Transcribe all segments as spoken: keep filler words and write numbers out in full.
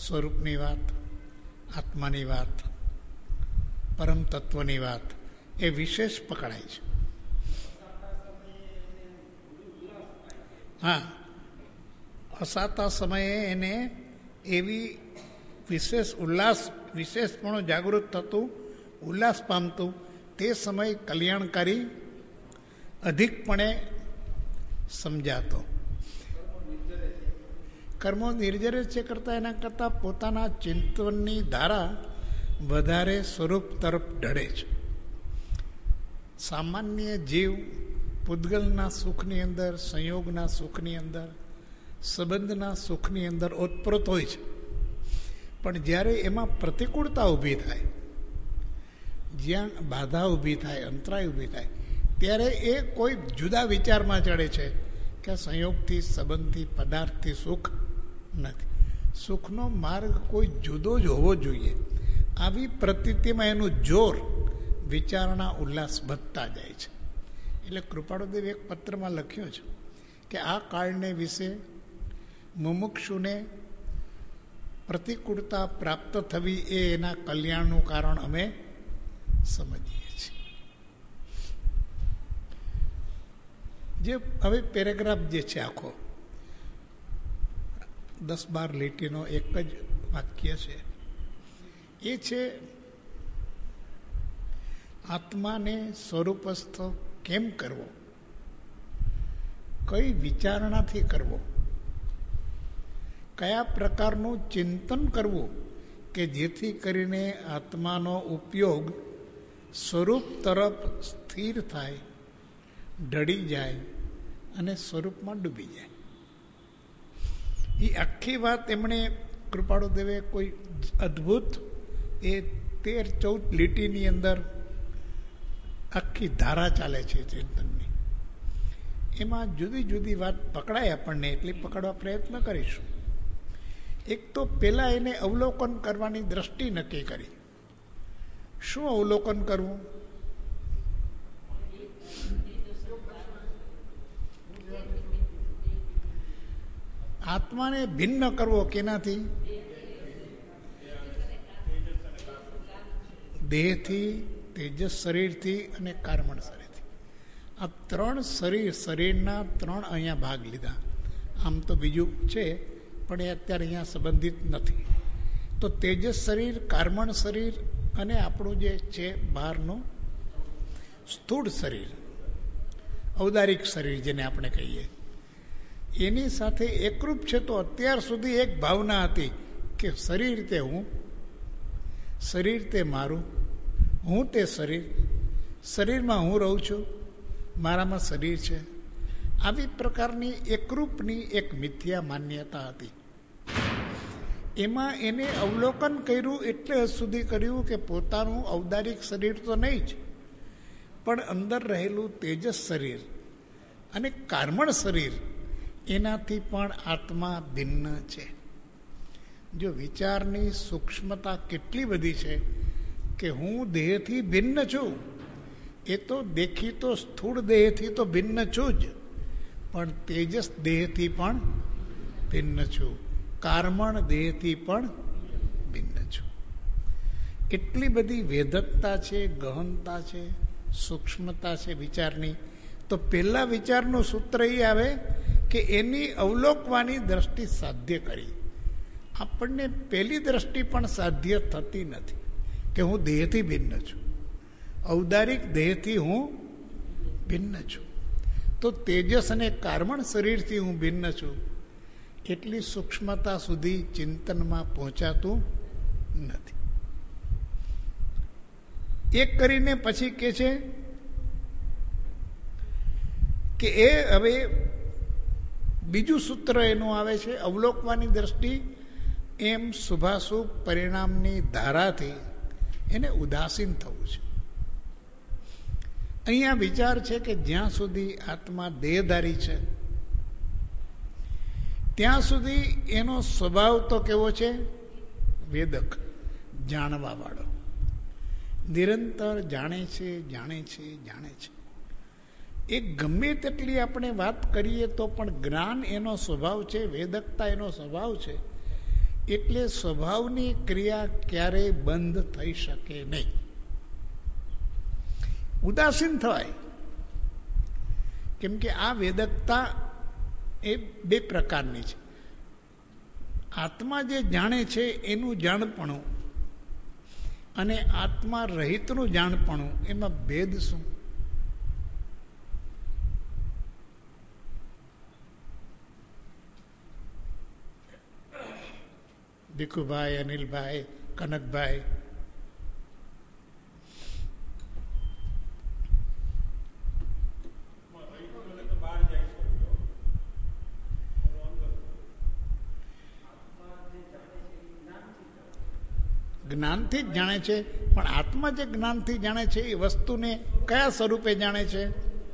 સ્વરૂપની વાત, આત્માની વાત, પરમ તત્વની વાત એ વિશેષ પકડાય છે. હા, અસાતા સમયે એને એવી વિશેષ ઉલ્લાસ વિશેષપણું જાગૃત થતું, ઉલ્લાસ પામતું, તે સમય કલ્યાણકારી અધિકપણે સમજાતો. કર્મો નિર્જરે છે કરતાં એના કરતાં પોતાના ચિંતનની ધારા વધારે સ્વરૂપ તરફ ઢળે છે. સામાન્ય જીવ પૂતગલના સુખની અંદર, સંયોગના સુખની અંદર, સંબંધના સુખની અંદર ઓતપ્રોત હોય છે. પણ જ્યારે એમાં પ્રતિકૂળતા ઊભી થાય, જ્યાં બાધા ઊભી થાય, અંતરાય ઊભી થાય, ત્યારે એ કોઈ જુદા વિચારમાં ચડે છે કે સંયોગથી, સંબંધથી, પદાર્થથી સુખ નથી. સુખનો માર્ગ કોઈ જુદો જ હોવો જોઈએ. આવી પ્રતીતિમાં એનું જોર, વિચારણા, ઉલ્લાસ વધતા જાય છે. એટલે કૃપાળુદેવ એક પત્રમાં લખ્યું છે કે આ કાળને વિશે મુમુક્ષુને પ્રતિકૂળતા પ્રાપ્ત થવી એ એના કલ્યાણનું કારણ અમે સમજીએ છીએ. જે હવે પેરેગ્રાફ જે છે આખો દસ બાર લીટીનો એક જ વાક્ય છે, એ છે આત્માને સ્વરૂપસ્થ કેમ કરવો, કઈ વિચારણાથી કરવો, કયા પ્રકારનું ચિંતન કરવું કે જેથી કરીને આત્માનો ઉપયોગ સ્વરૂપ તરફ સ્થિર થાય, ઢળી જાય અને સ્વરૂપમાં ડૂબી જાય. એ આખી વાત એમણે કૃપાળુદેવે કોઈ અદ્ભુત એ તેર ચૌદ લીટીની અંદર આખી ધારા ચાલે છે ચિંતનની. એમાં જુદી જુદી વાત પકડાય આપણને એટલી પકડવા પ્રયત્ન કરીશું. એક તો પેલા એને અવલોકન કરવાની દ્રષ્ટિ નક્કી કરી. શું અવલોકન કરવું? આત્માને ભિન્ન કરવો કેનાથી? દેહથી, તેજસ શરીરથી અને કાર્મણ શરીરથી. આ ત્રણ શરીર, શરીરના ત્રણ અહીંયા ભાગ લીધા. આમ તો બીજું છે પણ એ અત્યારે અહીંયા સંબંધિત નથી. તો તેજસ શરીર, કાર્મણ શરીર અને આપણું જે છે બહારનું સ્થૂળ શરીર, ઔદારિક શરીર જેને આપણે કહીએ, એની સાથે એકરૂપ છે. તો અત્યાર સુધી એક ભાવના હતી કે શરીર તે હું, શરીર તે મારું, હું તે શરીર, શરીરમાં હું રહું છું, મારામાં શરીર છે. આવી પ્રકારની એકરૂપની એક મિથ્યા માન્યતા હતી. એમાં એને અવલોકન કર્યું એટલે સુધી કર્યું કે પોતાનું ઔદારિક શરીર તો નહીં જ, પણ અંદર રહેલું તેજસ શરીર અને કાર્મણ શરીર એનાથી પણ આત્મા ભિન્ન છે. જો વિચારની સૂક્ષ્મતા કેટલી બધી છે કે હું દેહથી ભિન્ન છું, એ તો દેખી તો સ્થૂળ દેહથી તો ભિન્ન છું જ, પણ તેજસ દેહથી પણ ભિન્ન છું, કાર્મણ દેહથી પણ ભિન્ન છું. એટલી બધી વેધકતા છે, ગહનતા છે, સૂક્ષ્મતા છે વિચારની. તો પહેલા વિચારનું સૂત્ર એ આવે કે એની અવલોકવાની દ્રષ્ટિ સાધ્ય કરી. આપણને પહેલી દ્રષ્ટિ પણ સાધ્ય થતી નથી કે હું દેહથી ભિન્ન છું, ઔદારિક દેહથી હું ભિન્ન છું. તો તેજસ અને કાર્મણ શરીરથી હું ભિન્ન છું, એટલી સૂક્ષ્મતા સુધી ચિંતનમાં પહોંચાતું નથી. એક કરીને પછી કે છે કે એ હવે બીજું સૂત્ર એનું આવે છે, અવલોકવાની દ્રષ્ટિ એમ શુભાશુભ પરિણામની ધારાથી એને ઉદાસીન થવું છે. અહીંયા વિચાર છે કે જ્યાં સુધી આત્મા દેહધારી છે ત્યાં સુધી એનો સ્વભાવ તો કેવો છે? વેદક, જાણવા વાળો, નિરંતર જાણે છે, જાણે છે, જાણે છે. એ ગમે તેટલી આપણે વાત કરીએ તો પણ જ્ઞાન એનો સ્વભાવ છે, વેદકતા એનો સ્વભાવ છે. એટલે સ્વભાવની ક્રિયા ક્યારેય બંધ થઈ શકે નહીં. ઉદાસીન થવાય, કેમ કે આ વેદકતા એ બે પ્રકારની છે. આત્મા જે જાણે છે એનું જાણપણું અને આત્મા રહિતનું જાણપણું, એમાં ભેદ શું? ભીખુભાઈ, અનિલભાઈ, કનકભાઈ, જ્ઞાનથી જ જાણે છે, પણ આત્મા જે જ્ઞાનથી જાણે છે એ વસ્તુને કયા સ્વરૂપે જાણે છે?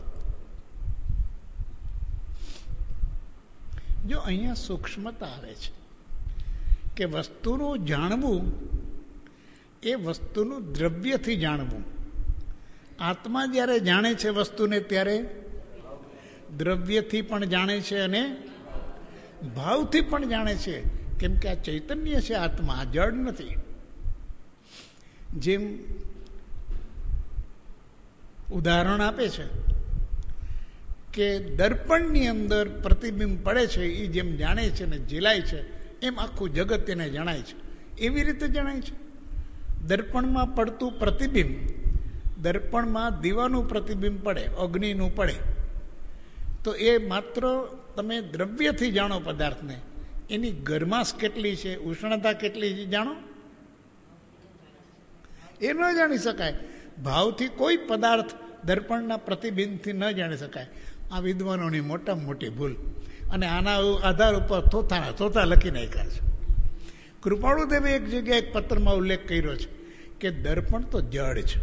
જો અહીંયા સૂક્ષ્મતા આવે છે કે વસ્તુનું જાણવું એ વસ્તુનું દ્રવ્યથી જાણવું. આત્મા જ્યારે જાણે છે વસ્તુને ત્યારે દ્રવ્યથી પણ જાણે છે અને ભાવથી પણ જાણે છે, કેમ કે આ ચૈતન્ય છે, આત્મા જડ નથી. જેમ ઉદાહરણ આપે છે કે દર્પણની અંદર પ્રતિબિંબ પડે છે, એ જેમ જાણે છે ને ઝીલાય છે, એમ આખું જગત એને જણાય છે. એવી રીતે જણાય છે. દર્પણમાં પડતું પ્રતિબિંબ, દર્પણમાં દીવાનું પ્રતિબિંબ પડે, અગ્નિનું પડે, તો એ માત્ર તમે દ્રવ્યથી જાણો પદાર્થને. એની ગરમાશ કેટલી છે, ઉષ્ણતા કેટલી છે જાણો, એ ન જાણી શકાય. ભાવથી કોઈ પદાર્થ દર્પણના પ્રતિબિંબથી ન જાણી શકાય. આ વિદ્વાનોની મોટામાં મોટી ભૂલ, અને આના આધાર ઉપર થોથાના થોથા લખી નાખ્યા છે. કૃપાળુદેવે એક જગ્યાએ એક પત્રમાં ઉલ્લેખ કર્યો છે કે દર્પણ તો જડ છે.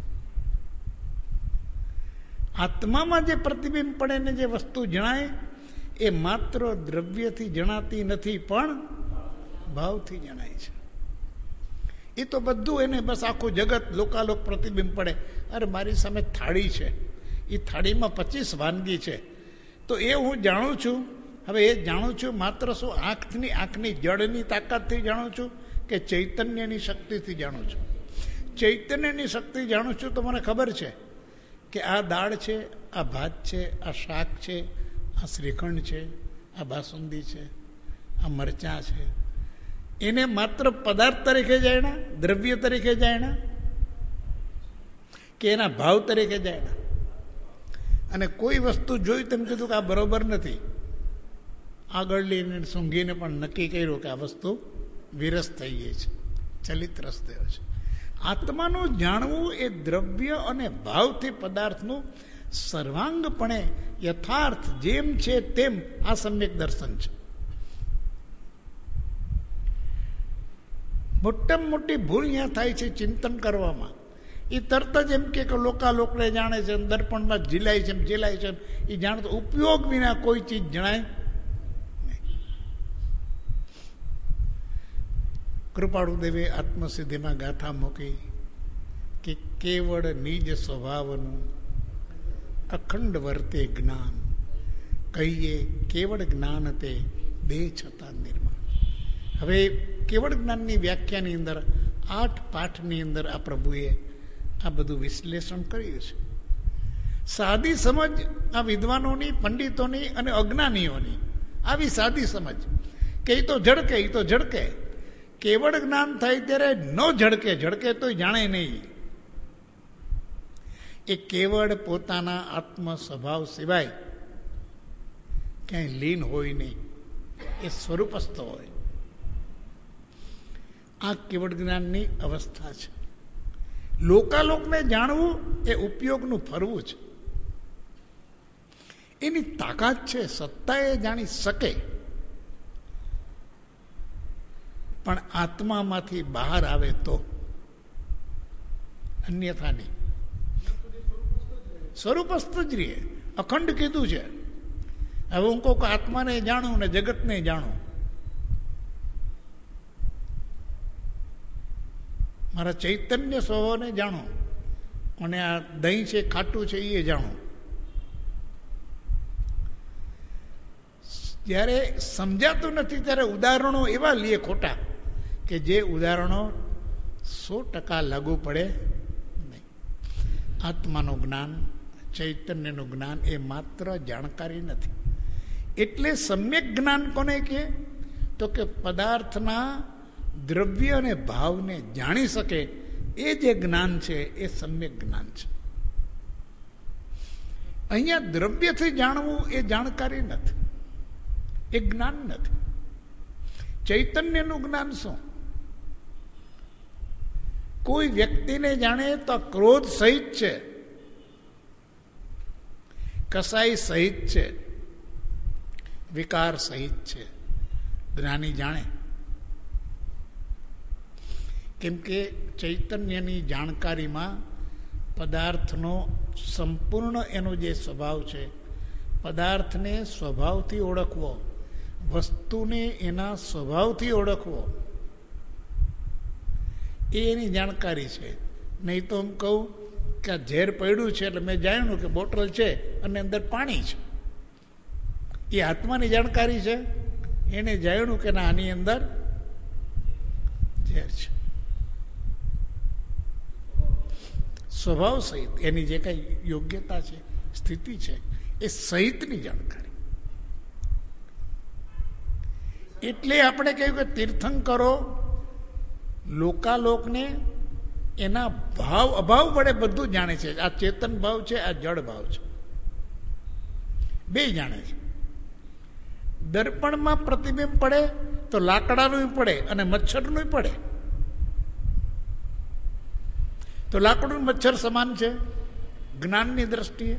આત્મામાં જે પ્રતિબિંબ પડે ને જે વસ્તુ જણાય એ માત્ર દ્રવ્યથી જણાતી નથી, પણ ભાવથી જણાય છે. એ તો બધું એને બસ આખું જગત લોકાલોક પ્રતિબિંબ પડે. અરે મારી સામે થાળી છે, એ થાળીમાં પચીસ વાનગી છે, તો એ હું જાણું છું. હવે એ જાણું છું માત્ર શું આંખની આંખની જડની તાકાતથી જાણું છું કે ચૈતન્યની શક્તિથી જાણું છું? ચૈતન્યની શક્તિ જાણું છું તો મને ખબર છે કે આ દાળ છે, આ ભાત છે, આ શાક છે, આ શ્રીખંડ છે, આ બાસુંદી છે, આ મરચાં છે. એને માત્ર પદાર્થ તરીકે જાણ્યા, દ્રવ્ય તરીકે જાણ્યા કે એના ભાવ તરીકે જાણ્યા? અને કોઈ વસ્તુ જોઈ તેમ કીધું કે આ બરોબર નથી, આગળ લઈને સૂંઘીને પણ નક્કી કર્યું કે આ વસ્તુ વિરસ થઈ ગઈ છે, ચલિત રસ થયો છે. આત્માનું જાણવું એ દ્રવ્ય અને ભાવથી પદાર્થનું સર્વાંગપણે યથાર્થ જેમ છે તેમ આ સમ્યક દર્શન છે. મોટામાં મોટી ભૂલ અહીંયા થાય છે ચિંતન કરવામાં. એ તરત જ એમ કે લોકાલોકને જાણે છે, દર્પણમાં ઝીલાય છે, ઝીલાય છે, એ જાણતો ઉપયોગ વિના કોઈ ચીજ જણાય. કૃપાળુદેવે આત્મસિદ્ધિમાં ગાથા મૂકી કે કેવળ નિજ સ્વભાવનું અખંડ વર્તે જ્ઞાન, કહીએ કેવળ જ્ઞાન તે દેહ છતાં નિર્માણ. હવે કેવળ જ્ઞાનની વ્યાખ્યાની અંદર આઠ પાઠની અંદર આ પ્રભુએ આ બધું વિશ્લેષણ કર્યું છે. સાદી સમજ આ વિદ્વાનોની, પંડિતોની અને અજ્ઞાનીઓની આવી સાદી સમજ કે એ તો ઝડકે, એ તો ઝડકે. કેવળ જ્ઞાન થાય ત્યારે ન ઝડકે, ઝડકે તો જાણે નહીં. એ કેવળ પોતાના આત્મ સ્વભાવ સિવાય ક્યાંય લીન હોય નહીં, એ સ્વરૂપસ્થ હોય. આ કેવળ જ્ઞાનની અવસ્થા છે. લોકાલોકને જાણવું એ ઉપયોગનું ફરવું છે. એની તાકાત છે, સત્તા એ જાણી શકે, પણ આત્મામાંથી બહાર આવે તો, અન્યથા નહીં. સ્વરૂપસ્થ જ રહીએ. અખંડ કીધું છે. હવે હું કહું કે આત્માને જાણું ને જગતને જાણું, મારા ચૈતન્ય સ્વભાવને જાણો અને આ દહીં છે, ખાટું છે, એ જાણો. જ્યારે સમજાતું નથી ત્યારે ઉદાહરણો એવા લે ખોટા કે જે ઉદાહરણો સો ટકા લાગુ પડે નહીં. આત્માનું જ્ઞાન, ચૈતન્યનું જ્ઞાન એ માત્ર જાણકારી નથી. એટલે સમ્યક જ્ઞાન કોને કહે? તો કે પદાર્થના દ્રવ્ય અને ભાવને જાણી શકે એ જે જ્ઞાન છે એ સમ્યક જ્ઞાન છે. અહીંયા દ્રવ્યથી જાણવું એ જાણકારી નથી, એ જ્ઞાન નથી. ચૈતન્યનું જ્ઞાન શું? કોઈ વ્યક્તિને જાણે તો ક્રોધ સહિત છે, કસાઈ સહિત છે, વિકાર સહિત છે, જ્ઞાની જાણે. કેમ કે ચૈતન્યની જાણકારીમાં પદાર્થનો સંપૂર્ણ એનો જે સ્વભાવ છે, પદાર્થને સ્વભાવથી ઓળખવો, વસ્તુને એના સ્વભાવથી ઓળખવો, એ એની જાણકારી છે. નહીં તો હું કહું કે આ ઝેર પડ્યું છે એટલે મેં જાણ્યું કે બોટલ છે અને અંદર પાણી છે, એ આત્માની જાણકારી છે. એને જાણ્યું કે ના આની અંદર ઝેર છે. સ્વભાવ સહિત એની જે કઈ યોગ્યતા છે, સ્થિતિ છે, એ સહિતની જાણકારી. એટલે આપણે કહ્યું કે તીર્થંકરો લોકાલોકને એના ભાવ અભાવ વડે બધું જાણે છે. આ ચેતન ભાવ છે, આ જળ ભાવ છે, બે જાણે છે. દર્પણમાં પ્રતિબિંબ પડે તો લાકડાનું પડે અને મચ્છરનું પડે. તો લાકડું મચ્છર સમાન છે જ્ઞાનની દ્રષ્ટિએ.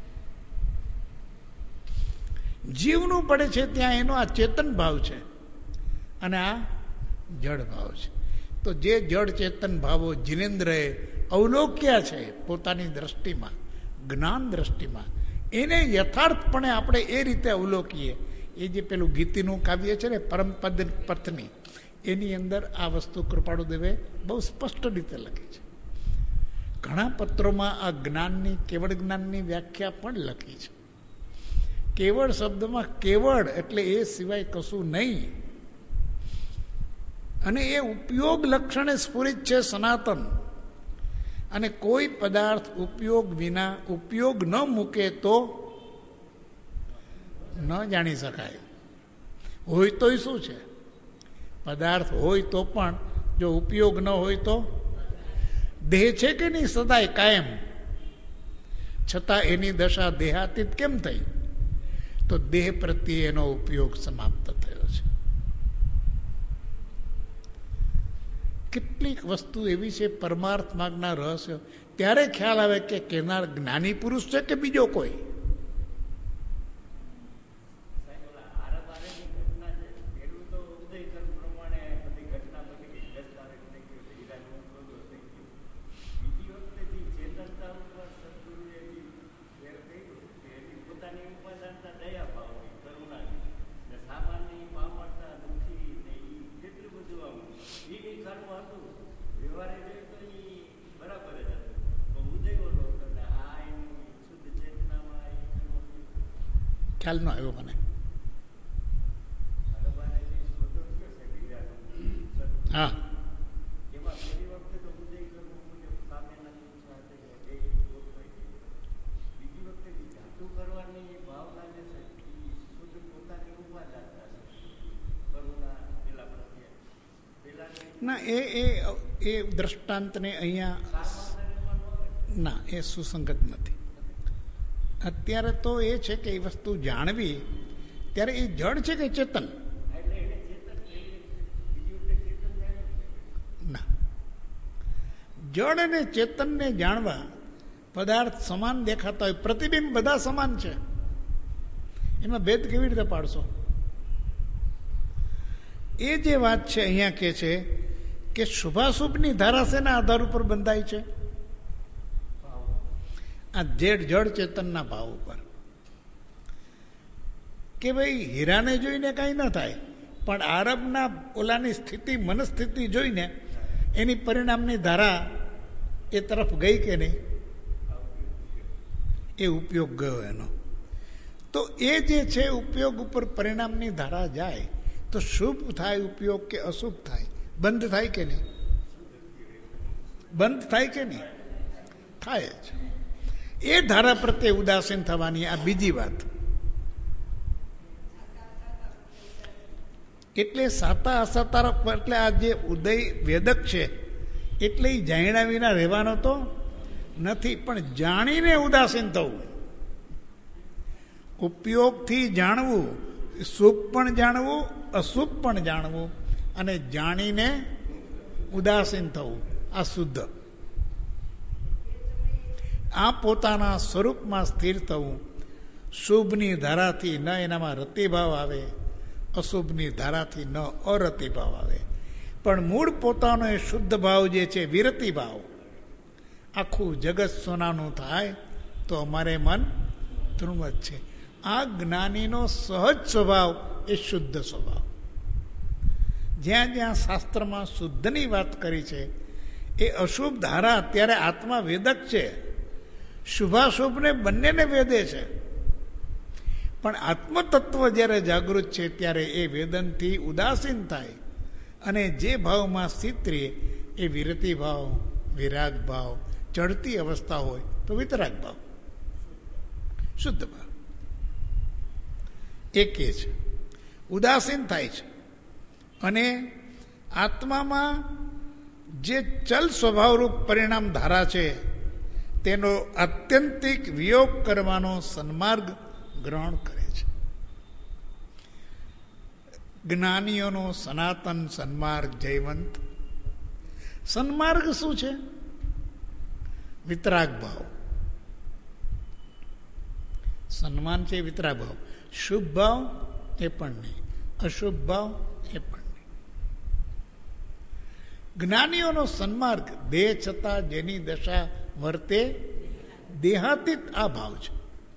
જીવનું પડે છે ત્યાં એનો આ ચેતન ભાવ છે અને આ જળ ભાવ છે. તો જે જળ ચેતન ભાવો જીનેન્દ્રએ અવલોક્યા છે પોતાની દ્રષ્ટિમાં, જ્ઞાન દ્રષ્ટિમાં, એને યથાર્થપણે આપણે એ રીતે અવલોકીએ. એ જે પેલું ગીતીનું કાવ્ય છે ને પરમપદ પથની, એની અંદર આ વસ્તુ કૃપાળુદેવે બહુ સ્પષ્ટ રીતે લખી છે. ઘણા પત્રોમાં આ જ્ઞાનની, કેવળ જ્ઞાનની વ્યાખ્યા પણ લખી છે. કેવળ શબ્દમાં કેવળ એટલે એ સિવાય કશું નહીં, અને એ ઉપયોગ લક્ષણે સ્ફુરિત છે સનાતન. અને કોઈ પદાર્થ ઉપયોગ વિના ઉપયોગ ન મૂકે તો ન જાણી શકાય. હોય તોય શું છે? પદાર્થ હોય તો પણ જો ઉપયોગ ન હોય તો દેહ છે કે નહીં સદાય કાયમ, છતાં એની દશા દેહાતીત કેમ થઈ? તો દેહ પ્રત્યે એનો ઉપયોગ સમાપ્ત થયો છે. કેટલીક વસ્તુ એવી છે પરમાર્થ માર્ગના રહસ્યો, ત્યારે ખ્યાલ આવે કે કેનાર જ્ઞાની પુરુષ છે કે બીજો કોઈ. ખ્યાલ ન આવ્યો મને. હા, ના એ એ એ દ્રષ્ટાંતને અહીંયા ના એ સુસંગત નથી. અત્યારે તો એ છે કે એ વસ્તુ જાણવી ત્યારે એ જડ છે કે ચેતન? ના, જડ અને ચેતનને જાણવા પદાર્થ સમાન દેખાતા હોય, પ્રતિબિંબ બધા સમાન છે, એમાં ભેદ કેવી રીતે પાડશો? એ જે વાત છે અહીંયા કે છે કે શુભાશુભની ધારા શેના આધાર ઉપર બંધાય છે? આ જેડ જડ ચેતનના ભાવ ઉપર. કે ભાઈ હીરાને જોઈને કાંઈ ન થાય, પણ આરબના ઓલાની સ્થિતિ, મનસ્થિતિ જોઈને એની પરિણામની ધારા એ તરફ ગઈ કે નહીં? એ ઉપયોગ ગયો એનો. તો તો એ જે છે ઉપયોગ ઉપર પરિણામની ધારા જાય તો શુભ થાય ઉપયોગ કે અશુભ થાય? બંધ થાય કે નહીં? બંધ થાય કે નહીં? થાય જ. એ ધારા પ્રત્યે ઉદાસીન થવાની આ બીજી વાત. એટલે સાતા અસાતા એટલે આ જે ઉદય વેદક છે એટલે એ જાણ્યા વિના રહેવાનો તો નથી, પણ જાણીને ઉદાસીન થવું. ઉપયોગથી જાણવું, શુભ પણ જાણવું, અશુભ પણ જાણવું, અને જાણીને ઉદાસીન થવું, આ શુદ્ધ. આ પોતાના સ્વરૂપમાં સ્થિર થવું. શુભની ધારાથી ન એનામાં રતિભાવ આવે, અશુભની ધારાથી ન અરતિભાવ આવે, પણ મૂળ પોતાનો એ શુદ્ધ ભાવ જે છે વિરતિ ભાવ. આખું જગત સોનાનું થાય તો અમારે મન તૃણ જ છે. આ જ્ઞાનીનો સહજ સ્વભાવ એ શુદ્ધ સ્વભાવ. જ્યાં જ્યાં શાસ્ત્રમાં શુદ્ધની વાત કરી છે એ અશુભ ધારા અત્યારે આત્મા વેદક છે, શુભાશુભને બંનેને વેદે છે, પણ આત્મતત્વ જ્યારે જાગૃત છે ત્યારે એ વેદનથી ઉદાસીન થાય અને જે ભાવમાં સ્થિત રહે એ વિરતિ ભાવ, વિરાગ ભાવ, ચડતી અવસ્થા હોય તો વિતરાગ ભાવ, શુદ્ધ ભાવ. એક એ છે ઉદાસીન થાય છે. અને આત્મામાં જે ચલ સ્વભાવરૂપ પરિણામ ધારા છે તેનો આત્યંતિક વિયોગ કરવાનો સન્માર્ગ ગ્રહણ કરે છે. જ્ઞાનીઓનો સનાતન સન્માર્ગ જયવંત. સન્માર્ગ શું છે? વિતરાગ ભાવ. સન્માન છે વિતરાગ ભાવ. શુભ ભાવ એ પણ નહીં, અશુભ ભાવ એ પણ નહીં. જ્ઞાનીઓનો સન્માર્ગ દેહ છતાં જેની દશા વર્તે દેહાતીત આ ભાવ છે.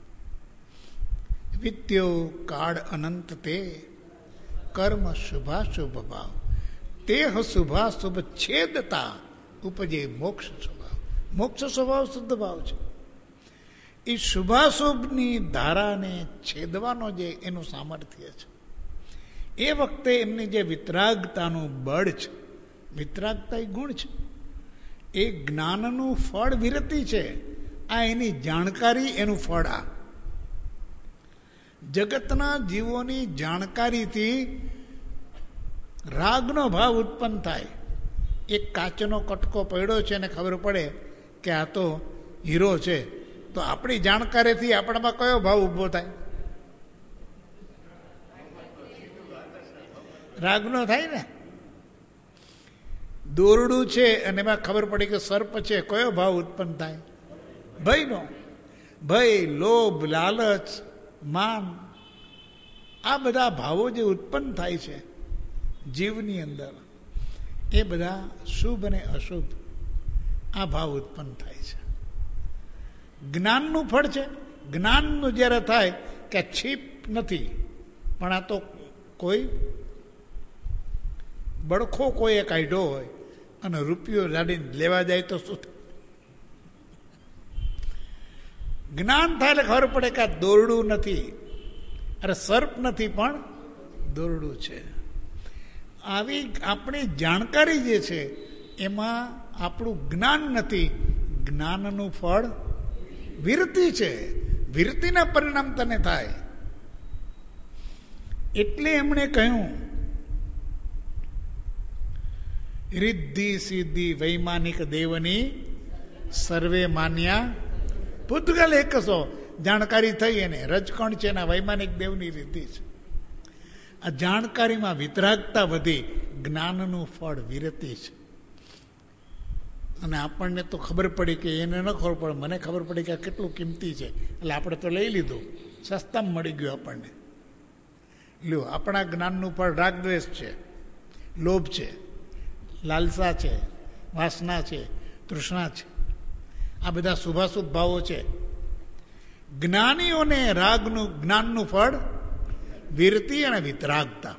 વિત્યો કાળ અનંત તે કર્મ શુભાશુભ ભાવ તેહ શુભાશુભ છેદતા ઉપજે મોક્ષ સ્વભાવ. મોક્ષ સ્વભાવ શુદ્ધ ભાવ છે. એ શુભાશુભની ધારાને છેદવાનો જે એનું સામર્થ્ય છે એ વખતે એમની જે વિતરાગતાનું બળ છે, વિતરાગતા એ ગુણ છે, એ જ્ઞાનનું ફળ વિરતિ છે. આ એની જાણકારી, એનું ફળ. આ જગતના જીવોની જાણકારીથી રાગનો ભાવ ઉત્પન્ન થાય. એક કાચનો કટકો પડ્યો છે અને ખબર પડે કે આ તો હીરો છે, તો આપણી જાણકારીથી આપણામાં કયો ભાવ ઊભો થાય? રાગનો થાય ને. દોરડું છે અને એમાં ખબર પડી કે સર્પ છે, કયો ભાવ ઉત્પન્ન થાય? ભયનો. ભય, લોભ, લાલચ, માન, આ બધા ભાવો જે ઉત્પન્ન થાય છે જીવની અંદર, એ બધા શુભ અને અશુભ આ ભાવ ઉત્પન્ન થાય છે. જ્ઞાનનું ફળ છે. જ્ઞાનનું જ્યારે થાય કે છીપ નથી, પણ આ તો કોઈ બળખો કોઈએ કાઢ્યો હોય અને રૂપિયો લાડીને લેવા જાય તો શું થાય? જ્ઞાન થાય એટલે ખબર પડે કે આ દોરડું નથી, અરે સર્પ નથી પણ દોરડું છે. આવી આપણી જાણકારી જે છે એમાં આપણું જ્ઞાન નથી, જ્ઞાનનું ફળ વિરતિ છે. વિરતિના પરિણામ તને થાય. એટલે એમણે કહ્યું રિદ્ધિ સિદ્ધિ વૈમાનિક દેવની સર્વે માન્યા પૂતગલ એકસો. જાણકારી થઈ એને રજકણ છે એના વૈમાનિક દેવની રિદ્ધિ છે. આ જાણકારીમાં વિતરાગતા વધી, જ્ઞાનનું ફળ વિરતિ છે. અને આપણને તો ખબર પડી કે એને ન ખબર પડે, મને ખબર પડી કે આ કેટલું કિંમતી છે એટલે આપણે તો લઈ લીધું, સસ્તામાં મળી ગયું આપણને. લ્યો, આપણા જ્ઞાનનું ફળ રાગદ્વેષ છે, લોભ છે, લાલસા છે, વાસના છે, તૃષ્ણા છે. આ બધા શુભાશુભ ભાવો છે. જ્ઞાનીઓને રાગનું જ્ઞાનનું ફળ વિરતિ અને વિતરાગતા.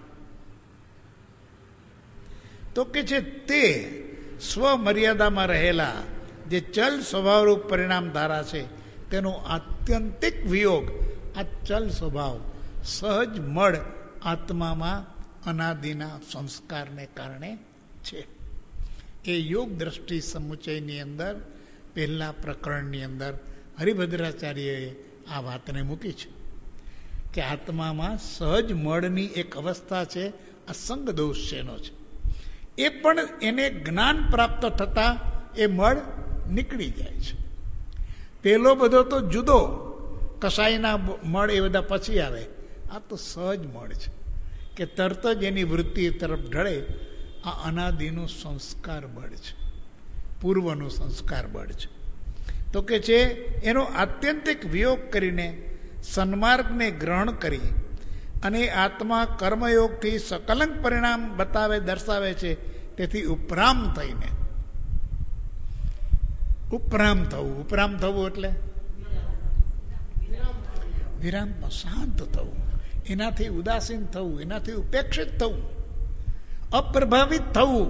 તો કે છે તે સ્વમર્યાદામાં રહેલા જે ચલ સ્વભાવરૂપ પરિણામ ધારા છે તેનો આત્યંતિક વિયોગ આ ચલ સ્વભાવ સહજ મળ આત્મામાં અનાદિના સંસ્કારને કારણે છે. એ યોગ દ્રષ્ટિ સમુચયની અંદર પહેલા પ્રકરણની અંદર હરિભદ્રાચાર્યએ આ વાતને મૂકી છે કે આત્મામાં સહજ મળની એક અવસ્થા છે, અસંગ દોષ છે એનો છે. એ પણ એને જ્ઞાન પ્રાપ્ત થતાં એ મળ નીકળી જાય છે. પેલો બધો તો જુદો કસાઈના મળ એ બધા પછી આવે, આ તો સહજ મળ છે કે તરત જ એની વૃત્તિ તરફ ઢળે. આ અનાદિનું સંસ્કાર બળ છે, પૂર્વનું સંસ્કાર બળ છે. તો કે છે એનો આત્યંતિક વિયોગ કરીને સન્માર્ગને ગ્રહણ કરી અને આત્મા કર્મયોગથી સકલંક પરિણામ બતાવે દર્શાવે છે. તેથી ઉપરામ થઈને ઉપરામ થવું, ઉપરામ થવું એટલે વિરામમાં શાંત થવું, એનાથી ઉદાસીન થવું, એનાથી ઉપેક્ષિત થવું, અપ્રભાવિત થવું,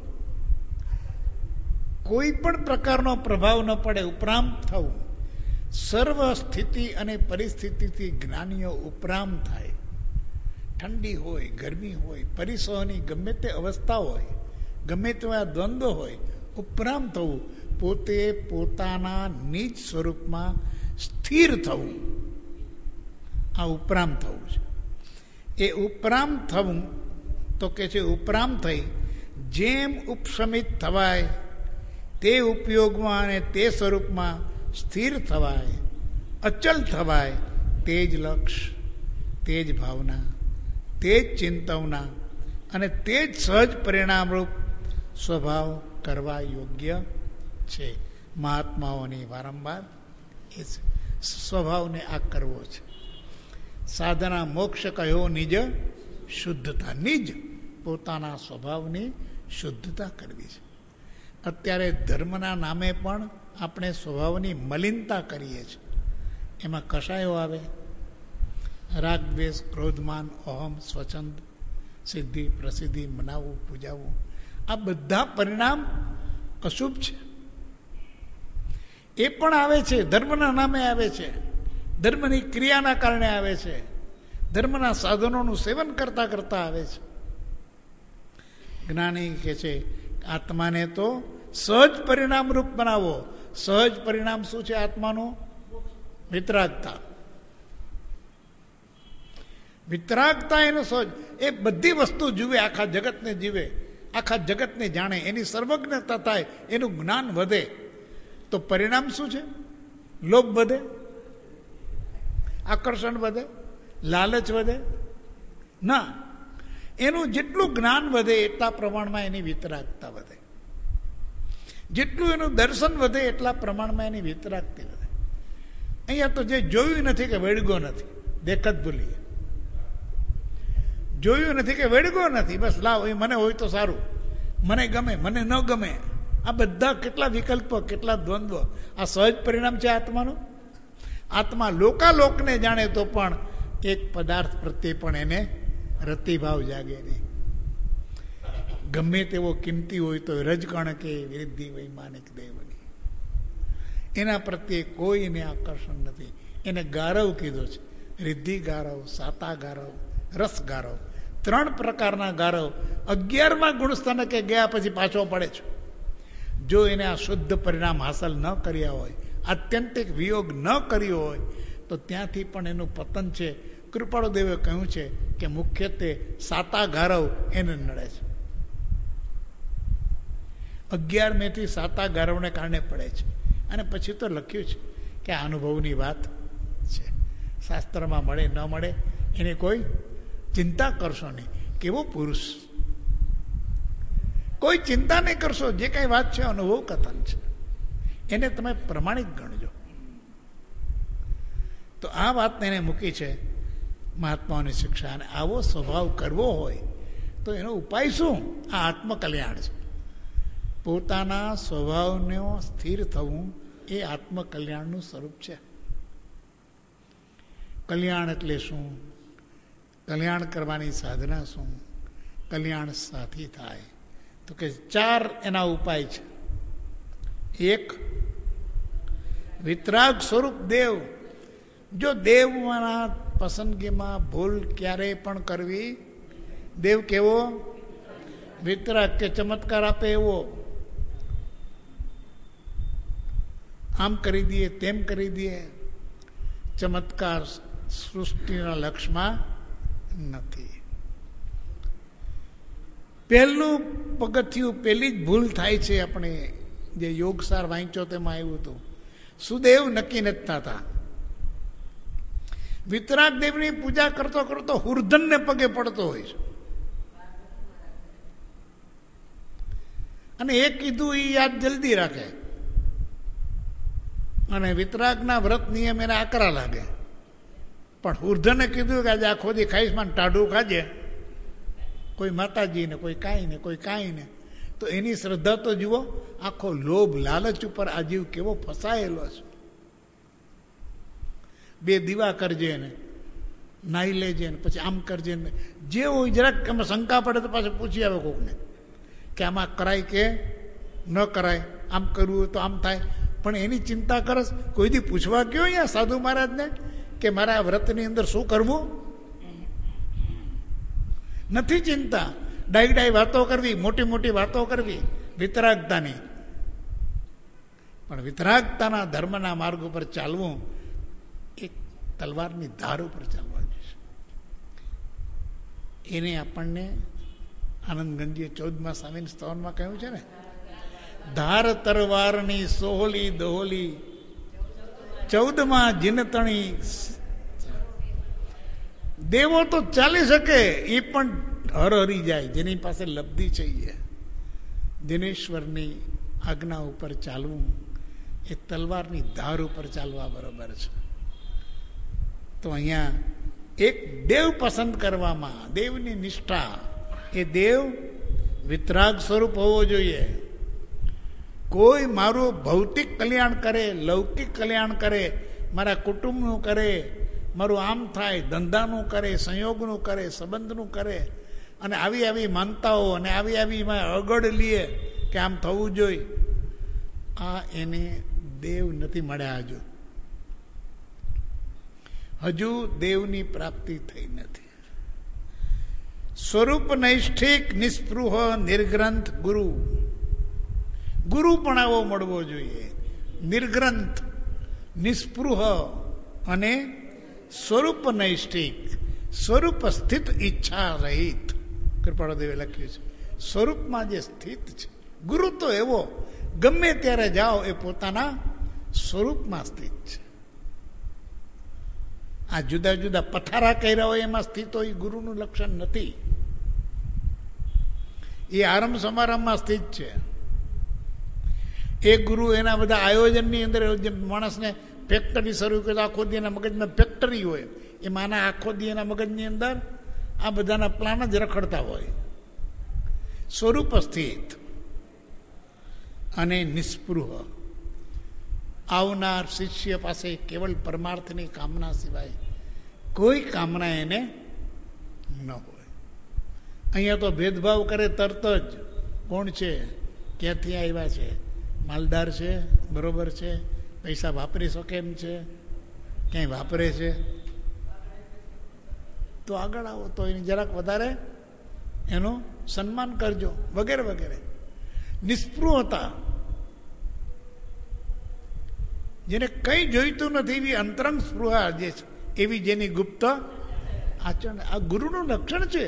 કોઈ પણ પ્રકારનો પ્રભાવ ન પડે, ઉપરામ થવું. સર્વ સ્થિતિ અને પરિસ્થિતિથી જ્ઞાનીઓ ઉપરામ થાય. ઠંડી હોય, ગરમી હોય, પરિસહની ગમે તે અવસ્થા હોય, ગમે તેવા દ્વંદ્વ હોય, ઉપરામ થવું, પોતે પોતાના નિજ સ્વરૂપમાં સ્થિર થવું, આ ઉપરામ થવું છે. એ ઉપરામ થવું તો કે છે ઉપરામ થઈ જેમ ઉપશમિત થવાય તે ઉપયોગમાં અને તે સ્વરૂપમાં સ્થિર થવાય, અચલ થવાય, તે જ લક્ષ્ય, તે જ ભાવના, તે જ ચિંતવના અને તે જ સહજ પરિણામરૂપ સ્વભાવ કરવા યોગ્ય છે. મહાત્માઓની વારંવાર એ સ્વભાવને આ કરવો છે. સાધના મોક્ષ કહ્યો નિજ શુદ્ધતા, નિજ પોતાના સ્વભાવની શુદ્ધતા કરવી છે. અત્યારે ધર્મના નામે પણ આપણે સ્વભાવની મલિનતા કરીએ છીએ. એમાં કશાયો આવે, રાગ દ્વેષ ક્રોધમાન અહમ સ્વચ્છંદ સિદ્ધિ પ્રસિદ્ધિ મનાવવું પૂજાવવું, આ બધા પરિણામ અશુભ છે. એ પણ આવે છે, ધર્મના નામે આવે છે, ધર્મની ક્રિયાના કારણે આવે છે, ધર્મના સાધનોનું સેવન કરતા કરતા આવે છે. જ્ઞાની કહે છે આત્માને તો સહજ પરિણામરૂપ બનાવો. સહજ પરિણામ શું છે આત્માનું? વિતરાગતા. વિતરાગતા એનો સહજ, એ બધી વસ્તુ જુએ, આખા જગતને જીવે, આખા જગતને જાણે, એની સર્વજ્ઞતા થાય, એનું જ્ઞાન વધે. તો પરિણામ શું છે? લોભ વધે, આકર્ષણ વધે, લાલચ વધે? ના, એનું જેટલું જ્ઞાન વધે એટલા પ્રમાણમાં એની વિતરાગતા વધે. જેટલું એનું દર્શન વધે એટલા પ્રમાણમાં એની વિતરાગતી વધે. અહીંયા તો જે જોયું નથી કે વેડગો નથી, દેખત ભૂલી. જોયું નથી કે વેડગો નથી, બસ લાવ એ મને હોય તો સારું, મને ગમે, મને ન ગમે, આ બધા કેટલા વિકલ્પો, કેટલા દ્વંદ્વ. આ સહજ પરિણામ છે આત્માનું. આત્મા લોકાલોકને જાણે તો પણ એક પદાર્થ પ્રત્યે પણ એને રતિભાવ જાગે નહીં. ગમે તેવો કિંમતી હોય તો રજકણ કે વૃદ્ધિ વૈમાનિક દેવની, એના પ્રત્યે કોઈને આકર્ષણ નથી. એને ગારવ કીધો છે, રિદ્ધિ ગારવ, સાતા ગારવ, રસ ગારવ, ત્રણ પ્રકારના ગારવ. અગિયારમાં ગુણસ્થાનકે ગયા પછી પાછો પડે છે. જો એને આ શુદ્ધ પરિણામ હાંસલ ન કર્યા હોય, આત્યંતિક વિયોગ ન કર્યો હોય, તો ત્યાંથી પણ એનું પતન છે. કૃપાળુદેવે કહ્યું છે કે મુખ્યત્વે સાતા ગારવ એને નડે છે. અગિયાર મેથી સાતા ગારવને કારણે પડે છે. અને પછી તો લખ્યું છે કે આ અનુભવની વાત છે, શાસ્ત્રમાં મળે ન મળે એની કોઈ ચિંતા કરશો નહીં. કેવો પુરુષ, કોઈ ચિંતા નહીં કરશો. જે કંઈ વાત છે અનુભવ કથન છે, એને તમે પ્રમાણિક ગણજો. તો આ વાતને એને મૂકી છે મહાત્માઓની શિક્ષા. અને આવો સ્વભાવ કરવો હોય તો એનો ઉપાય શું? આ આત્મકલ્યાણ છે. પોતાના સ્વભાવને સ્થિર થવું એ આત્મકલ્યાણનું સ્વરૂપ છે. કલ્યાણ એટલે શું? કલ્યાણ કરવાની સાધના શું? કલ્યાણ સાથી થાય તો કે ચાર એના ઉપાય છે. એક, વિતરાગ સ્વરૂપ દેવ જો દેવના પસંદગીમાં ભૂલ ક્યારેય પણ કરવી, દેવ કેવો? વિતરાગ કે ચમત્કાર આપે એવો, આમ કરી દઈએ તેમ કરી દઈએ. ચમત્કાર સૃષ્ટિના લક્ષમાં નથી. પહેલું પગથિયું, પહેલી જ ભૂલ થાય છે આપણે, જે યોગસાર વાંચ્યો તેમાં આવ્યું હતું. સુદેવ નક્કી નથી થતા. વિતરાગ દેવની પૂજા કરતો કરતો હુર્ધનને પગે પડતો હોય છે, અને એ કીધું એ યાદ જલ્દી રાખે, અને વિતરાગના વ્રત નિયમ એને આકરા લાગે. પણ હુર્ધને કીધું કે આજે આખો દી ખાઈશ, માં ટાઢું ખાજે, કોઈ માતાજીને, કોઈ કાંઈ ને, કોઈ કાંઈ ને. તો એની શ્રદ્ધા તો જુઓ, આખો લોભ લાલચ ઉપર આ જીવ કેવો ફસાયેલો છે. બે દીવા કરજે ને, નાહી લેજે ને, પછી આમ કરજે ને, જે હોય જરાક એમાં શંકા પડે તો પાછું પૂછી આવે કોકને કે આમાં કરાય કે ન કરાય, આમ કરવું હોય તો આમ થાય. પણ એની ચિંતા કરસ, કોઈ દી પૂછવા ગયો અહીંયા સાધુ મહારાજને કે મારા વ્રતની અંદર શું કરવું? નથી ચિંતા. ડાઈ ડાઈ વાતો કરવી, મોટી મોટી વાતો કરવી વિતરાગતાની. પણ વિતરાગતાના ધર્મના માર્ગ ઉપર ચાલવું એક તલવારની ધાર ઉપર ચાલવા જોઈએ. એને આપણને આનંદગંજીએ ચૌદમા સ્વામીની સ્તવનમાં કહ્યું છે ને, ધાર તરવારની સોહલી દોહલી ચૌદમાં જીનતણી. દેવો તો ચાલી શકે, એ પણ હરહરી જાય જેની પાસે લબ્ધિ છે. દિનેશ્વરની આજ્ઞા ઉપર ચાલવું એ તલવારની ધાર ઉપર ચાલવા બરોબર છે. તો અહીંયા એક દેવ પસંદ કરવામાં, દેવની નિષ્ઠા, એ દેવ વિતરાગ સ્વરૂપ હોવો જોઈએ. કોઈ મારું ભૌતિક કલ્યાણ કરે, લૌકિક કલ્યાણ કરે, મારા કુટુંબનું કરે, મારું આમ થાય, ધંધાનું કરે, સંયોગનું કરે, સંબંધનું કરે, અને આવી આવી માનતાઓ અને આવી આવી અગડ લીએ કે આમ થવું જોઈએ, આ એને દેવ નથી મળ્યા. હજુ હજુ દેવની પ્રાપ્તિ થઈ નથી. સ્વરૂપ નૈષ્ઠિક નિસ્પૃહ નિર્ગ્રંથ ગુરુ, ગુરુ પણ આવો મળવો જોઈએ. નિર્ગ્રંથ, નિસ્પૃહ અને સ્વરૂપ નૈષ્ઠિક, સ્વરૂપ સ્થિત ઈચ્છા રહિત. કૃપાળુદેવે લખ્યું છે સ્વરૂપમાં જે સ્થિત છે. ગુરુ તો એવો ગમે ત્યારે જાઓ એ પોતાના સ્વરૂપમાં સ્થિત છે. આ જુદા જુદા પથારા કર્યા હોય એમાં સ્થિત હોય, ગુરુનું લક્ષણ નથી. એ આરંભ સમારંભમાં સ્થિત છે. એ ગુરુ એના બધા આયોજનની અંદર, માણસને ફેક્ટરી શરૂ કરી, આખો દી એના મગજમાં ફેક્ટરી હોય, એમાંના આખો દી એના મગજની અંદર આ બધાના પ્લાન જ રખડતા હોય. સ્વરૂપ સ્થિત અને નિસ્પૃહ. આવનાર શિષ્ય પાસે કેવલ પરમાર્થની કામના સિવાય કોઈ કામના એને ન હોય. અહીંયા તો ભેદભાવ કરે તરત જ, કોણ છે, ક્યાંથી આવ્યા છે, માલદાર છે, બરોબર છે, પૈસા વાપરી શકે એમ છે, ક્યાંય વાપરે છે તો આગળ આવો, તો એની જરાક વધારે એનું સન્માન કરજો, વગેરે વગેરે. નિસ્પૃહતા, જેને કંઈ જોઈતું નથી એવી અંતરંગ સ્પૃહા જે છે, એવી જેની ગુપ્ત આચરણ, આ ગુરુનું લક્ષણ છે.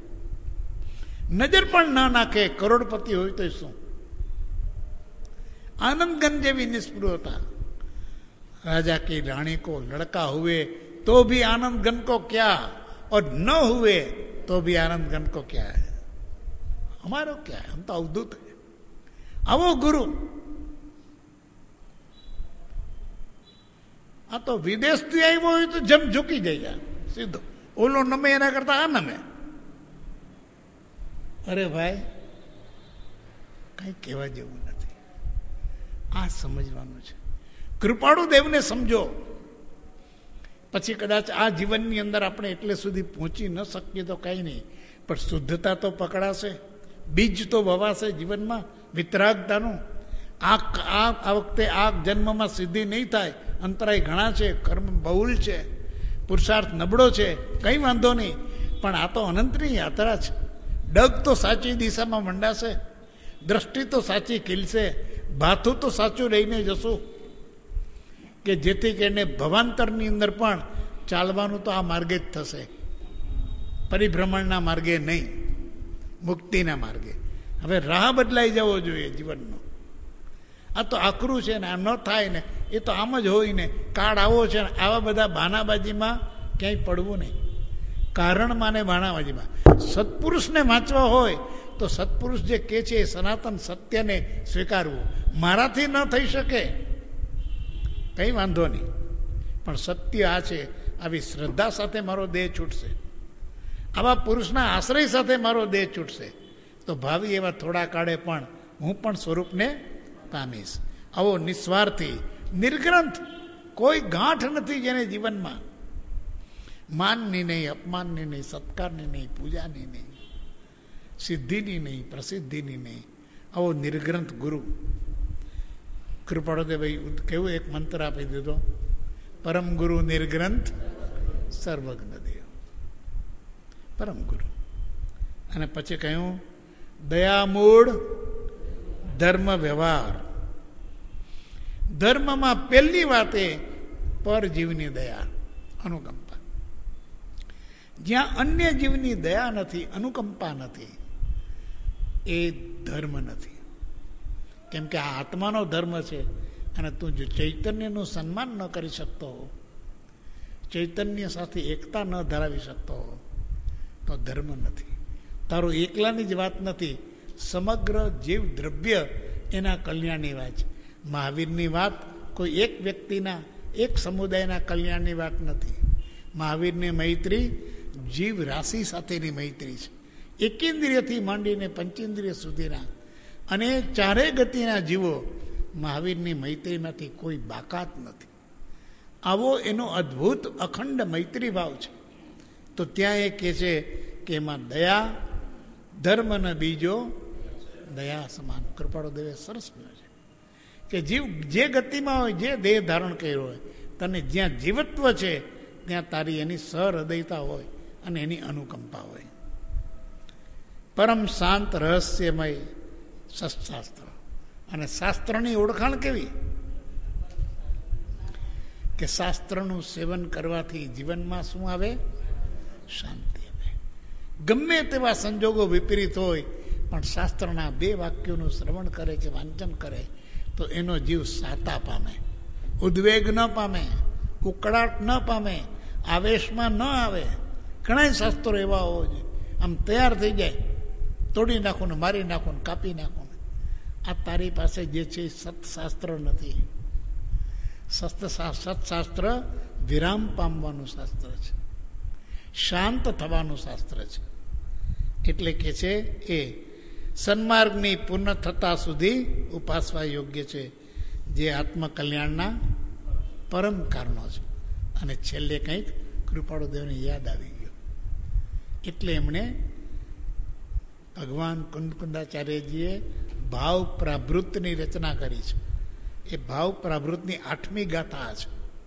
નજર પણ ના નાખે, કરોડપતિ હોય તો શું. आनंदगन जेवी निस्पृहता. राजा की रानी को लड़का हुए तो भी आनंदगन को क्या, और न हुए तो भी आनंदगन को क्या है, हमारो क्या है, हम तो अवधूत है. आवो गुरु. आ तो विदेश थी આવ્યો હોય તો જમ ઝૂકી જાય સીધો, ઓલો નમે એના કરતા આ નમે. અરે ભાઈ કઈ કહેવા જેવું નથી. આ સમજવાનું છે. કૃપાળુ દેવને સમજો, પછી કદાચ આ જીવનની અંદર આપણે એટલે સુધી પહોંચી ન શકીએ તો કાંઈ નહીં, પણ શુદ્ધતા તો પકડાશે, બીજ તો વવાશે જીવનમાં વિતરાગતાનું. આ આ વખતે આ જન્મમાં સિદ્ધિ નહીં થાય અંતરાય ઘણા છે, કર્મ બહુલ છે, પુરુષાર્થ નબળો છે, કંઈ વાંધો નહીં, પણ આ તો અનંતની યાત્રા છે. ડગ તો સાચી દિશામાં મંડાશે, દ્રષ્ટિ તો સાચી ખીલશે, ભાથું તો સાચું લઈને જશું, કે જેથી કરીને ભવાંતરની અંદર પણ ચાલવાનું તો આ માર્ગે જ થશે, પરિભ્રમણના માર્ગે નહીં, મુક્તિના માર્ગે. હવે રાહ બદલાઈ જવો જોઈએ જીવનનો. આ તો આકરું છે ને, આ ન થાય ને, એ તો આમ જ હોય ને, કાળ આવો છે ને, આવા બધા બાનાબાજીમાં ક્યાંય પડવું નહીં. કારણમાં ને બાણાબાજીમાં સત્પુરુષને વાંચવા હોય તો સત્પુરુષ જે કહે છે એ સનાતન સત્યને સ્વીકારવું. મારાથી ન થઈ શકે, કંઈ વાંધો નહીં, પણ સત્ય આ છે, આવી શ્રદ્ધા સાથે મારો દેહ છૂટશે, આવા પુરુષના આશ્રય સાથે મારો દેહ છૂટશે, તો ભાવિ એવા થોડા કાળે પણ હું પણ સ્વરૂપને પામીશ. આવો નિસ્વાર્થી નિર્ગ્રંથ, કોઈ ગાંઠ નથી જેને જીવનમાં, માનની નહીં, અપમાનની નહીં, સત્કારની નહીં, પૂજાની નહીં, સિદ્ધિની નહીં, પ્રસિદ્ધિની નહીં, આવો નિર્ગ્રંથ ગુરુ. કૃપાળો ભાઈ કેવું એક મંત્ર આપી દીધો, પરમ ગુરુ નિર્ગ્રંથ સર્વજ્ઞ દેવ, પરમ ગુરુ. અને પછી કહ્યું દયામૂળ ધર્મ વ્યવહાર. ધર્મમાં પહેલી વાતે પર જીવની દયા, અનુકંપા. જ્યાં અન્ય જીવની દયા નથી, અનુકંપા નથી, એ ધર્મ નથી. કેમ કે આ આત્માનો ધર્મ છે, અને તું જો ચૈતન્યનું સન્માન ન કરી શકતો હો, ચૈતન્ય સાથે એકતા ન ધરાવી શકતો હો, તો ધર્મ નથી. તારો એકલાની જ વાત નથી, સમગ્ર જીવ દ્રવ્ય એના કલ્યાણની વાત છે. મહાવીરની વાત કોઈ એક વ્યક્તિના, એક સમુદાયના કલ્યાણની વાત નથી. મહાવીરની મૈત્રી જીવ રાશિ સાથેની મૈત્રી છે, એકેન્દ્રિયથી માંડીને પંચેન્દ્રિય સુધીના અને ચારે ગતિના જીવો મહાવીરની મૈત્રીમાંથી કોઈ બાકાત નથી. આવો એનો અદ્ભુત અખંડ મૈત્રી ભાવ છે. તો ત્યાં એ કહે છે કે એમાં દયા, ધર્મ ન બીજો દયા સમાન. કૃપાળુ દેવે સરસ કહ્યું છે કે જીવ જે ગતિમાં હોય, જે દેહ ધારણ કર્યો હોય, તને જ્યાં જીવત્વ છે ત્યાં તારી એની સહૃદયતા હોય અને એની અનુકંપા હોય. પરમ શાંત રહસ્યમય શાસ્ત્ર. અને શાસ્ત્રની ઓળખાણ કેવી? કે શાસ્ત્રનું સેવન કરવાથી જીવનમાં શું આવે? શાંતિ આવે. ગમે તેવા સંજોગો વિપરીત હોય, પણ શાસ્ત્રના બે વાક્યોનું શ્રવણ કરે કે વાંચન કરે તો એનો જીવ સાતા પામે, ઉદ્વેગ ન પામે, ઉકળાટ ન પામે, આવેશમાં ન આવે. ઘણા શાસ્ત્રો એવા હોય છે આમ તૈયાર થઈ જાય, તોડી નાખું ને મારી નાખું ને કાપી નાખું. આ તારી પાસે જે છે સત્શાસ્ત્ર નથી. સત્શાસ્ત્ર વિરામ પામવાનું શાસ્ત્ર છે, શાંત થવાનું શાસ્ત્ર છે. એટલે કે છે એ સન્માર્ગની પૂર્ણ થતા સુધી ઉપાસવા યોગ્ય છે, જે આત્મકલ્યાણના પરમ કારણો છે. અને છેલ્લે કંઈક કૃપાળુ દેવને યાદ આવી ગયો, એટલે એમણે ભગવાન કુંદકુંદાચાર્યજીએ ભાવ પ્રાભૃતની રચના કરી છે. એ ભાવ પ્રાભૃતની આઠમી ગાથા છે.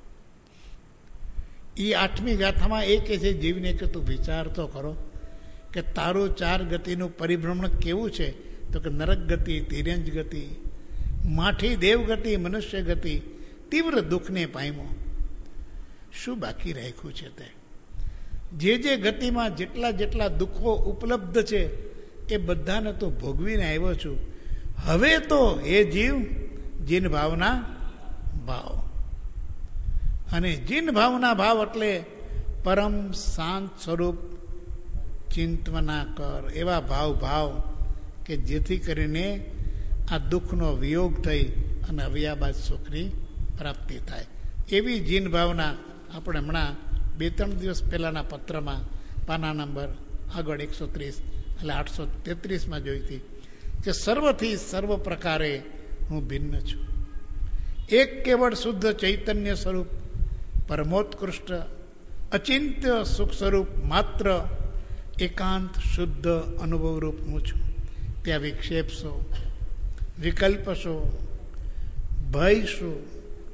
એ આઠમી ગાથામાં એ કહે છે જીવને કે તું વિચાર તો કરો કે તારું ચાર ગતિનું પરિભ્રમણ કેવું છે. તો કે નરક ગતિ, તિર્યંજ ગતિ, માઠી દેવ ગતિ, મનુષ્ય ગતિ, તીવ્ર દુઃખને પામ્યો. શું બાકી રાખ્યું છે તે? જે જે ગતિમાં જેટલા જેટલા દુઃખો ઉપલબ્ધ છે એ બધાને તો ભોગવીને આવ્યો છું. હવે તો એ જીવ જીન ભાવના ભાવ. અને જીન ભાવના ભાવ એટલે પરમ શાંત સ્વરૂપ ચિંતવના કર, એવા ભાવ ભાવ કે જેથી કરીને આ દુઃખનો વિયોગ થઈ અને અવ્યાબાદ સુખની પ્રાપ્તિ થાય. એવી જીન ભાવના આપણે હમણાં બે ત્રણ દિવસ પહેલાંના પત્રમાં પાના નંબર આગળ એકસો ત્રીસ એટલે આઠસો તેત્રીસમાં જોઈ હતી કે સર્વથી સર્વ પ્રકારે હું ભિન્ન છું. એક કેવળ શુદ્ધ ચૈતન્ય સ્વરૂપ, પરમોત્કૃષ્ટ અચિંત્ય સુખ સ્વરૂપ, માત્ર એકાંત શુદ્ધ અનુભવરૂપ હું છું. ત્યાં વિક્ષેપ શો, વિકલ્પ શો, ભય શું,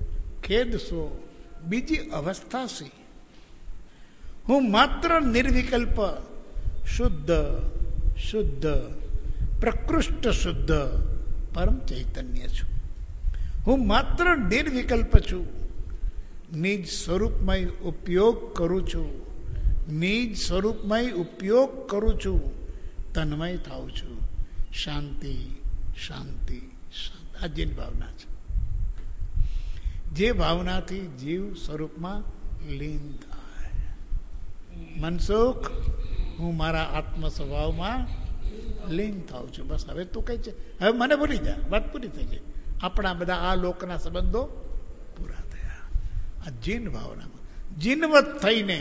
ખેદ સો બીજી અવસ્થા છે. હું માત્ર નિર્વિકલ્પ શુદ્ધ શુદ્ધ પ્રકૃષ્ટ શુદ્ધ પરમ ચૈતન્ય છું. હું માત્ર નિર્વિકલ્પ છું. નિજ સ્વરૂપમય ઉપયોગ કરું છું. નિજ સ્વરૂપમય ઉપયોગ કરું છું. તન્મય થાઉં છું. શાંતિ શાંતિ શાંતિ આ જીન ભાવના છે. જે ભાવનાથી જીવ સ્વરૂપમાં લીન થાય. મનસુખ હું મારા આત્મ સ્વભાવમાં લીન થાઉં છું. બસ હવે તું કઈ છે, હવે મને ભૂલી જા, વાત પૂરી થઈ ગઈ. આપણા બધા આ લોકના સંબંધો પૂરા થયા. આ જીન ભાવનામાં જીનવત થઈને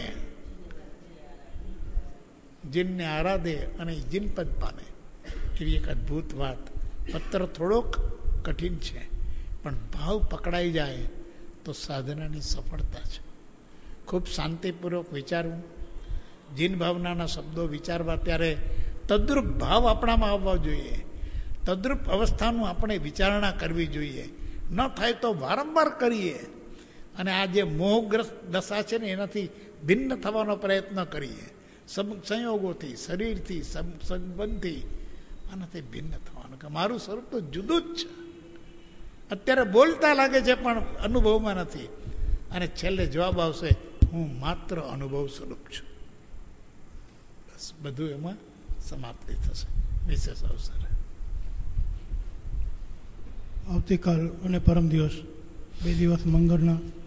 જીનને આરાધે અને જીનપદ પામે એવી એક અદ્ભુત વાત. પત્ર થોડોક કઠિન છે, પણ ભાવ પકડાઈ જાય તો સાધનાની સફળતા છે. ખૂબ શાંતિપૂર્વક વિચારવું. જીન ભાવનાના શબ્દો વિચારવા ત્યારે તદ્રુપ ભાવ આપણામાં આવવા જોઈએ. તદ્રુપ અવસ્થાનું આપણે વિચારણા કરવી જોઈએ. ન થાય તો વારંવાર કરીએ અને આ જે મોહગ્રસ્ત દશા છે ને એનાથી ભિન્ન થવાનો પ્રયત્ન કરીએ. સંયોગોથી, શરીરથી, સંબંધથી આનાથી ભિન્ન થવાનું કે મારું સ્વરૂપ તો જુદું જ છે. અત્યારે બોલતા લાગે છે પણ અનુભવમાં નથી. અને છેલ્લે જવાબ આવશે હું માત્ર અનુભવ સ્વરૂપ છું. બસ બધું એમાં સમાપ્તિ થશે. વિશેષ અવસર આવતીકાલ અને પરમ દિવસ બે દિવસ મંગળના